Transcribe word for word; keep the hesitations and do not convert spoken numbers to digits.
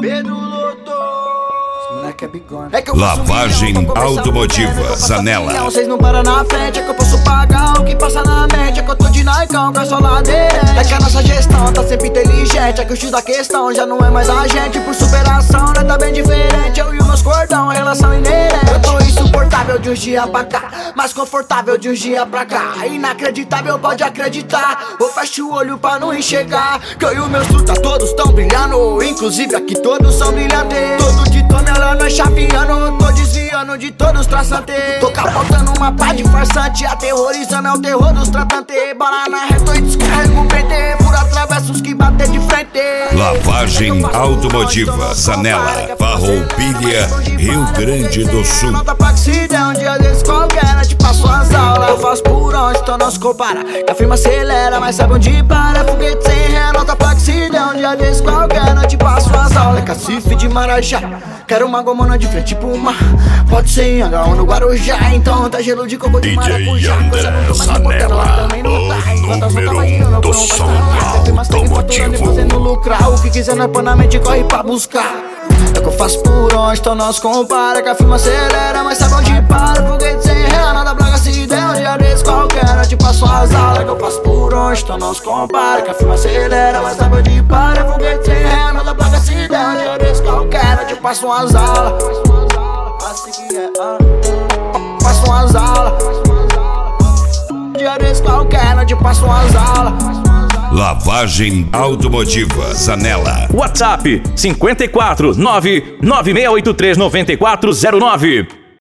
Pedro Loto. É bigone. É que eu Lavagem automotiva, Zanella. Vocês não param na frente, é que eu posso pagar o que passa na mente. É que eu tô de Naicão com a sola aderente. É que a nossa gestão tá sempre inteligente. É que o X da questão já não é mais a gente. Por superação, né, tá bem diferente. Eu e os meus cordão, a relação inerente. Eu tô insuportável de uns dias pra cá, mais confortável de uns dias pra cá. Inacreditável, pode acreditar. Eu fecho o olho pra não enxergar que eu e os meus truta todos tão brilhando. Inclusive aqui todos são brilhantes. Todo de tonelão nós chapeando. Tô desviando de todos traçantes. Tô capotando uma pá de farsante. Aterrorizando é o terror dos tratantes. Bala na reta e descarrego o P T. Furo atravessa os que bater de frente. Lavagem automotiva, Zanella, Farroupilha, Rio Grande do Sul. Nota pra que se der um dia desse qualquer, te passo as aulas. Eu faço por onde, então não se compara. Que a firma acelera, mas sabe onde para. Foguete sem ré, nota pra que se der um dia desse qualquer, te passo as aulas. É cacife de Marajá, quero uma gomona de frente pro mar. Pode ser em H um no Guarujá, então tá gelo de coco de maracujá. D J André Zanella, o número um do som automotivo. Fazendo lucrar, o que quiser na na mente corre pra buscar. É que eu faço por onde, então não se compara. Que a firma acelera, mas sabe onde para. Foguete sem ré, nada braga se der um dia desse qualquer, eu te passo as aulas. É que eu faço por onde, então não se compara. Que a firma acelera, mas sabe onde para. Foguete sem ré, nada braga se der um dia desse qualquer, eu te passo as aulas. Assim que é, ah. Passo umas aulas. Dia desse qualquer, eu te passo umas aulas. Lavagem automotiva, Zanella. WhatsApp cinquenta e quatro, nove nove seis oito três nove quatro zero nove.